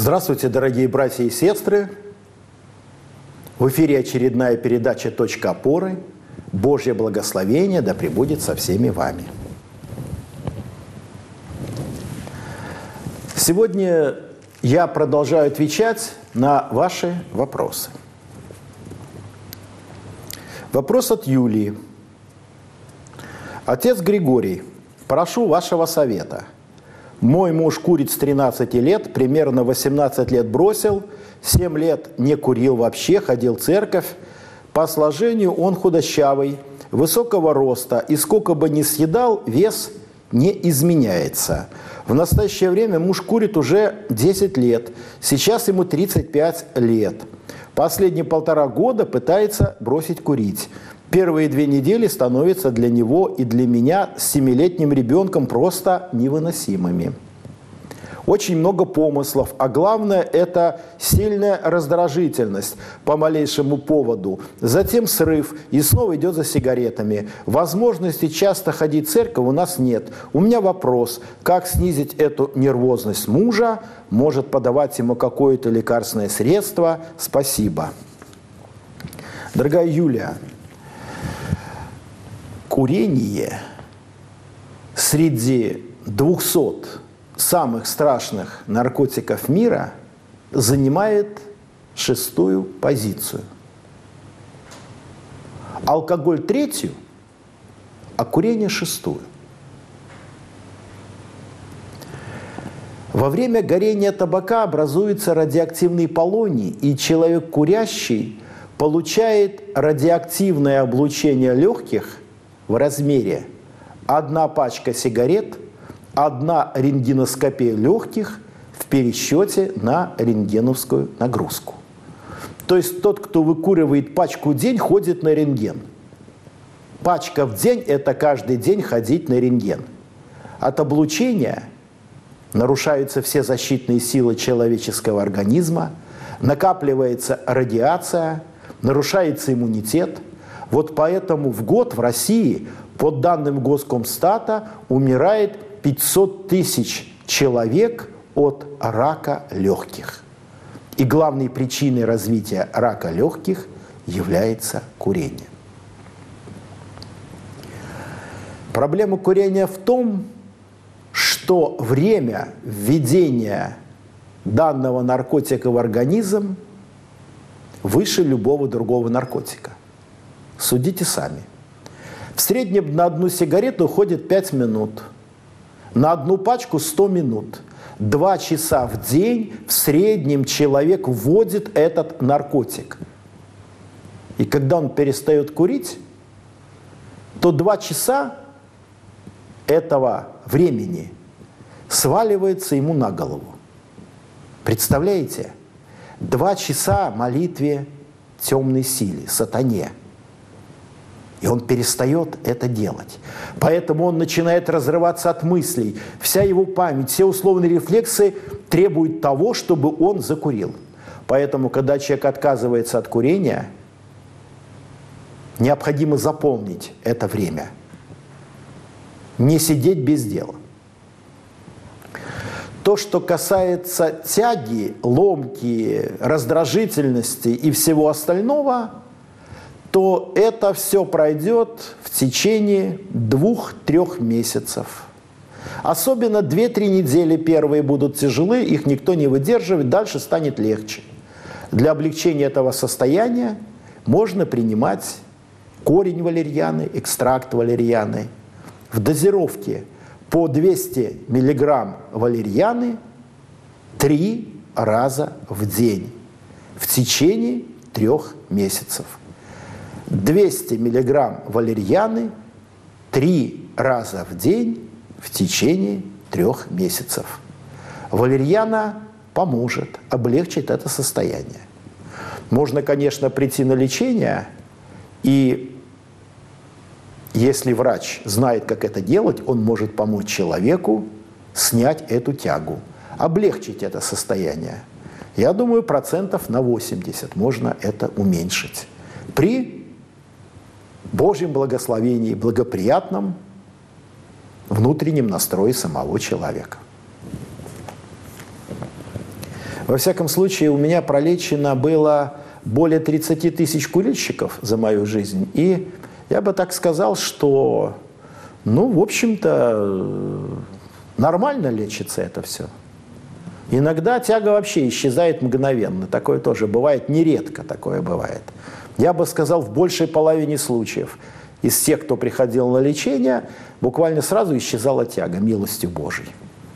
Здравствуйте, дорогие братья и сестры! В эфире очередная передача «Точка опоры». Божье благословение да пребудет со всеми вами. Сегодня я продолжаю отвечать на ваши вопросы. Вопрос от Юлии. Отец Григорий, прошу вашего совета. Мой муж курит с 13 лет, примерно 18 лет бросил, 7 лет не курил вообще, ходил в церковь. По сложению он худощавый, высокого роста, и сколько бы ни съедал, вес не изменяется. В настоящее время муж курит уже 10 лет, сейчас ему 35 лет. Последние 1,5 года пытается бросить курить. Первые 2 недели становятся для него и для меня с 7-летним ребенком просто невыносимыми. Очень много помыслов, а главное – это сильная раздражительность по малейшему поводу. Затем срыв, и снова идет за сигаретами. Возможности часто ходить в церковь у нас нет. У меня вопрос, как снизить эту нервозность мужа? Может подавать ему какое-то лекарственное средство? Спасибо. Дорогая Юлия, курение среди 200 самых страшных наркотиков мира занимает 6-ю позицию. Алкоголь 3-ю, а курение 6-ю. Во время горения табака образуется радиоактивный полоний, и человек курящий получает радиоактивное облучение легких в размере 1 пачка сигарет, 1 рентгеноскопия легких в пересчете на рентгеновскую нагрузку. То есть тот, кто выкуривает пачку в день, ходит на рентген. Пачка в день – это каждый день ходить на рентген. От облучения нарушаются все защитные силы человеческого организма, накапливается радиация, нарушается иммунитет. Вот поэтому в год в России, по данным Госкомстата, умирает 500 тысяч человек от рака легких. И главной причиной развития рака легких является курение. Проблема курения в том, что время введения данного наркотика в организм выше любого другого наркотика. Судите сами. В среднем на 1 сигарету уходит 5 минут. На 1 пачку 100 минут. 2 часа в день в среднем человек вводит этот наркотик. И когда он перестает курить, то 2 часа этого времени сваливается ему на голову. Представляете? 2 часа молитве темной силе, сатане. И он перестает это делать. Поэтому он начинает разрываться от мыслей. Вся его память, все условные рефлексы требуют того, чтобы он закурил. Поэтому, когда человек отказывается от курения, необходимо заполнить это время. Не сидеть без дела. То, что касается тяги, ломки, раздражительности и всего остального, то это все пройдет в течение 2-3 месяцев. Особенно 2-3 недели первые будут тяжелы, их никто не выдерживает, дальше станет легче. Для облегчения этого состояния можно принимать корень валерьяны, экстракт валерьяны. В дозировке по 200 мг валерьяны 3 раза в день в течение 3 месяцев. 200 мг валерьяны 3 раза в день в течение 3 месяцев. Валерьяна поможет, облегчит это состояние. Можно, конечно, прийти на лечение, и если врач знает, как это делать, он может помочь человеку снять эту тягу, облегчить это состояние. Я думаю, 80% можно это уменьшить. При Божьем благословении, благоприятном внутреннем настрое самого человека. Во всяком случае, у меня пролечено было более 30 тысяч курильщиков за мою жизнь. И я бы так сказал, что, ну, в общем-то, нормально лечится это все. Иногда тяга вообще исчезает мгновенно. Такое тоже бывает, нередко такое бывает. Я бы сказал, в большей половине случаев из тех, кто приходил на лечение, буквально сразу исчезала тяга, милостью Божией.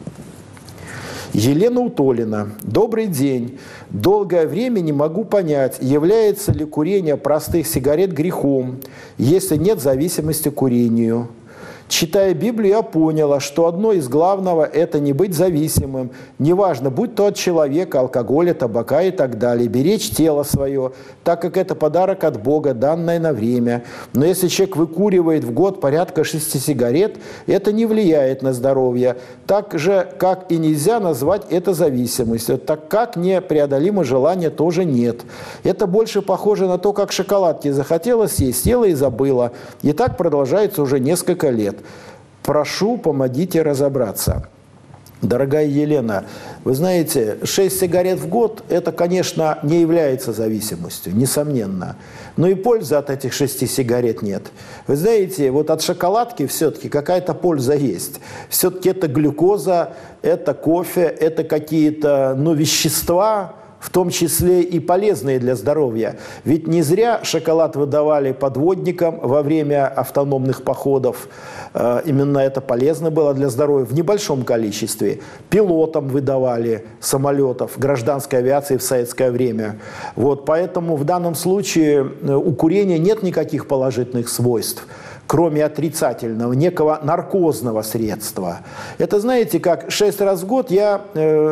Елена Утолина. Добрый день. Долгое время не могу понять, является ли курение простых сигарет грехом, если нет зависимости к курению. Читая Библию, я поняла, что одно из главного – это не быть зависимым. Неважно, будь то от человека, алкоголя, табака и так далее. Беречь тело свое, так как это подарок от Бога, данное на время. Но если человек выкуривает в год порядка 6 сигарет, это не влияет на здоровье. Так же, как и нельзя назвать это зависимостью, так как непреодолимо желания тоже нет. Это больше похоже на то, как шоколадки захотела съесть, съела и забыла. И так продолжается уже несколько лет. Прошу, помогите разобраться. Дорогая Елена, вы знаете, 6 сигарет в год – это, конечно, не является зависимостью, несомненно. Но и пользы от этих 6 сигарет нет. Вы знаете, вот от шоколадки все-таки какая-то польза есть. Все-таки это глюкоза, это кофе, это какие-то, ну, вещества, в том числе и полезные для здоровья. Ведь не зря шоколад выдавали подводникам во время автономных походов. Именно это полезно было для здоровья в небольшом количестве. Пилотам выдавали самолетов, гражданской авиации в советское время. Вот, поэтому в данном случае у курения нет никаких положительных свойств, кроме отрицательного, некого наркозного средства. Это, знаете, как 6 раз в год я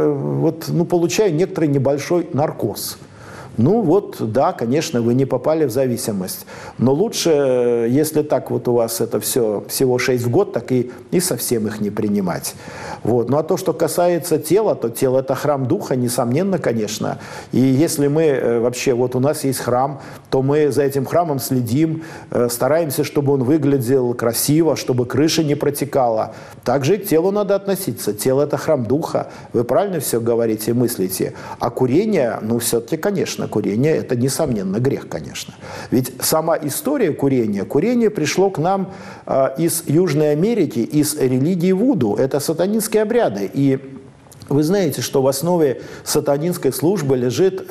получаю некоторый небольшой наркоз. Ну вот, да, конечно, вы не попали в зависимость. Но лучше, если так вот у вас это все всего 6 в год, так и совсем их не принимать. Вот. Ну а то, что касается тела, то тело – это храм Духа, несомненно, конечно. И если мы вообще, вот у нас есть храм, то мы за этим храмом следим, стараемся, чтобы он выглядел красиво, чтобы крыша не протекала. Также и к телу надо относиться. Тело – это храм Духа. Вы правильно все говорите и мыслите. А курение, ну все-таки, конечно, курение – это, несомненно, грех, конечно. Ведь сама история курения пришло к нам из Южной Америки, из религии вуду. Это сатанинские обряды. И вы знаете, что в основе сатанинской службы лежит,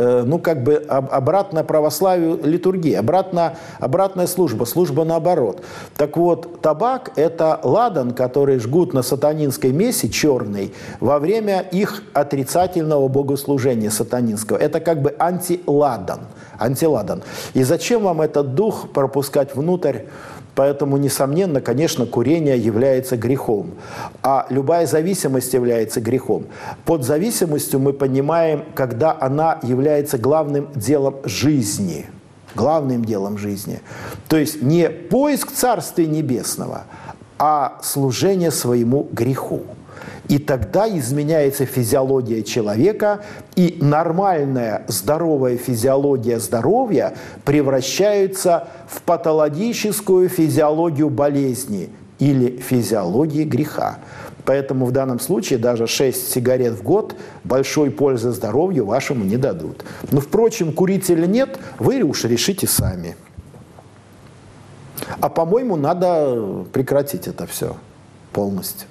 обратно православию литургия, обратная служба наоборот. Так вот, табак – это ладан, который жгут на сатанинской мессе черный во время их отрицательного богослужения сатанинского. Это как бы антиладан. И зачем вам этот дух пропускать внутрь? Поэтому, несомненно, конечно, курение является грехом, а любая зависимость является грехом. Под зависимостью мы понимаем, когда она является главным делом жизни. Главным делом жизни. То есть не поиск Царствия Небесного, а служение своему греху. И тогда изменяется физиология человека, и нормальная здоровая физиология здоровья превращается в патологическую физиологию болезни или физиологии греха. Поэтому в данном случае даже 6 сигарет в год большой пользы здоровью вашему не дадут. Но, впрочем, курить или нет, вы уж решите сами. А, по-моему, надо прекратить это все полностью.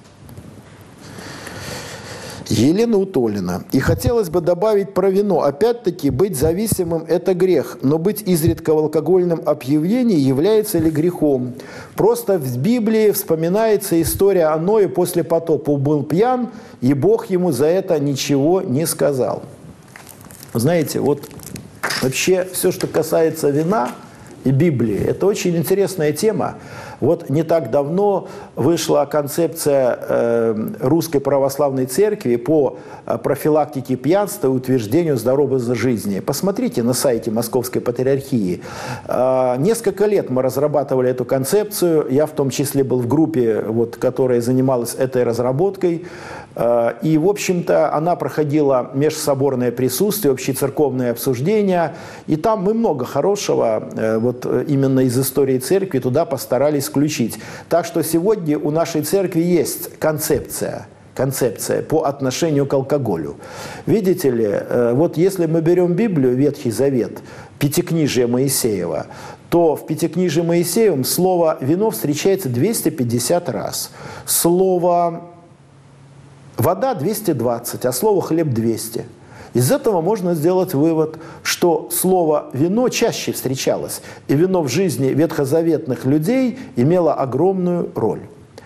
Елена Утолина. И хотелось бы добавить про вино. Опять-таки, быть зависимым – это грех, но быть изредка в алкогольном опьянении является ли грехом? Просто в Библии вспоминается история о Ное после потопа. Был пьян, и Бог ему за это ничего не сказал. Знаете, вот вообще все, что касается вина и Библии, это очень интересная тема. Вот не так давно вышла концепция Русской Православной Церкви по профилактике пьянства и утверждению здорового образа жизни. Посмотрите на сайте Московской Патриархии. Несколько лет мы разрабатывали эту концепцию. Я в том числе был в группе, которая занималась этой разработкой. И, в общем-то, она проходила межсоборное присутствие, общецерковное обсуждение. И там мы много хорошего именно из истории церкви туда постарались включить. Так что сегодня у нашей церкви есть концепция концепция по отношению к алкоголю. Видите ли, вот если мы берем Библию, Ветхий Завет, Пятикнижие Моисеева, то в Пятикнижии Моисеевом слово «вино» встречается 250 раз. Слово «вода» 220, а слово «хлеб» 200. Из этого можно сделать вывод, что слово «вино» чаще встречалось, и вино в жизни ветхозаветных людей имело огромную роль.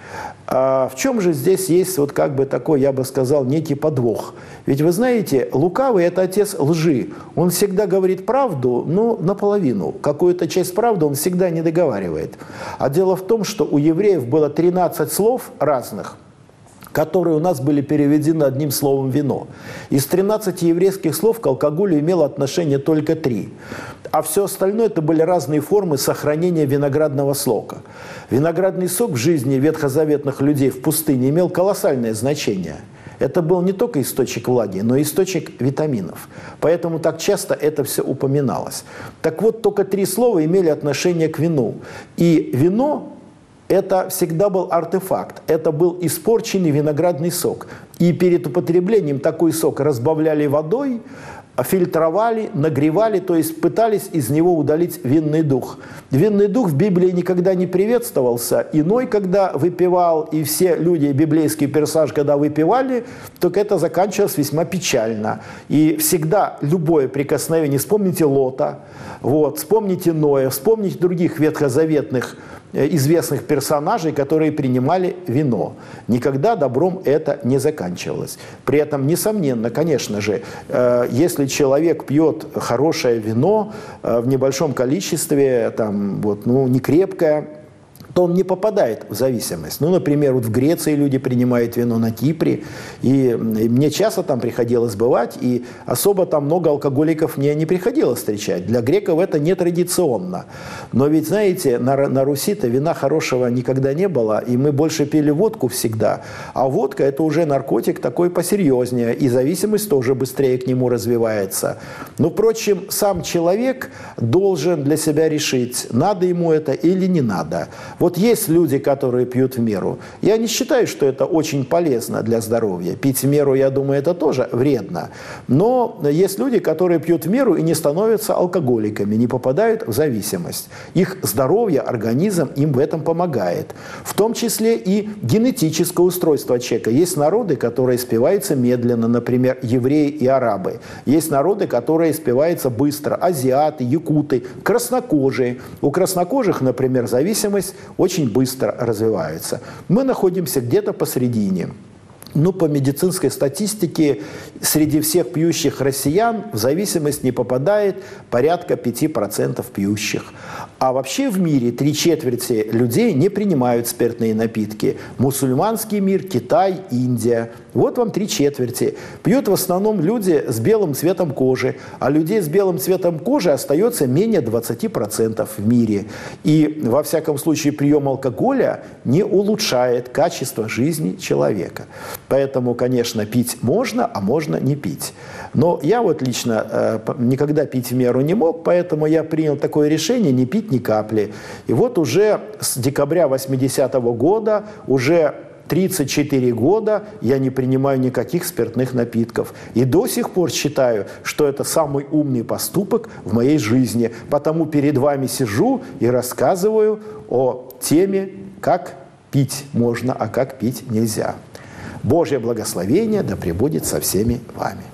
А в чем же здесь есть вот как бы такой, я бы сказал, некий подвох? Ведь вы знаете, лукавый – это отец лжи. Он всегда говорит правду, но наполовину. Какую-то часть правды он всегда не договаривает. А дело в том, что у евреев было 13 слов разных, которые у нас были переведены одним словом «вино». Из 13 еврейских слов к алкоголю имело отношение только 3. А все остальное – это были разные формы сохранения виноградного сока. Виноградный сок в жизни ветхозаветных людей в пустыне имел колоссальное значение. Это был не только источник влаги, но и источник витаминов. Поэтому так часто это все упоминалось. Так вот, только 3 слова имели отношение к вину. И вино – это всегда был артефакт, это был испорченный виноградный сок. И перед употреблением такой сок разбавляли водой, фильтровали, нагревали, то есть пытались из него удалить винный дух. Винный дух в Библии никогда не приветствовался. Иной, когда выпивал, и все люди, библейские персонажи, когда выпивали, только это заканчивалось весьма печально. И всегда любое прикосновение, вспомните Лота, вот, вспомните Ноя, вспомните других ветхозаветных известных персонажей, которые принимали вино. Никогда добром это не заканчивалось. При этом, несомненно, конечно же, если человек пьет хорошее вино в небольшом количестве, там, вот, ну, не крепкое, то он не попадает в зависимость. Ну, например, вот в Греции люди принимают вино, на Кипре, и мне часто там приходилось бывать, и особо там много алкоголиков мне не приходилось встречать. Для греков это нетрадиционно. Но ведь, знаете, на Руси-то вина хорошего никогда не было, и мы больше пили водку всегда. А водка – это уже наркотик такой посерьезнее, и зависимость тоже быстрее к нему развивается. Но, впрочем, сам человек должен для себя решить, надо ему это или не надо. Вот есть люди, которые пьют в меру. Я не считаю, что это очень полезно для здоровья. Пить в меру, я думаю, это тоже вредно. Но есть люди, которые пьют в меру и не становятся алкоголиками, не попадают в зависимость. Их здоровье, организм им в этом помогает. В том числе и генетическое устройство человека. Есть народы, которые спиваются медленно, например, евреи и арабы. Есть народы, которые спиваются быстро. Азиаты, якуты, краснокожие. У краснокожих, например, зависимость очень быстро развивается. Мы находимся где-то посередине. Ну, по медицинской статистике, среди всех пьющих россиян в зависимость не попадает порядка 5% пьющих. А вообще в мире 3/4 людей не принимают спиртные напитки. Мусульманский мир, Китай, Индия. Вот вам 3/4. Пьют в основном люди с белым цветом кожи. А людей с белым цветом кожи остается менее 20% в мире. И, во всяком случае, прием алкоголя не улучшает качество жизни человека. Поэтому, конечно, пить можно, а можно не пить. Но я вот лично никогда пить в меру не мог, поэтому я принял такое решение не пить ни капли. И вот уже с декабря 80-го года, уже 34 года я не принимаю никаких спиртных напитков. И до сих пор считаю, что это самый умный поступок в моей жизни. Потому перед вами сижу и рассказываю о теме, как пить можно, а как пить нельзя. Божье благословение да пребудет со всеми вами.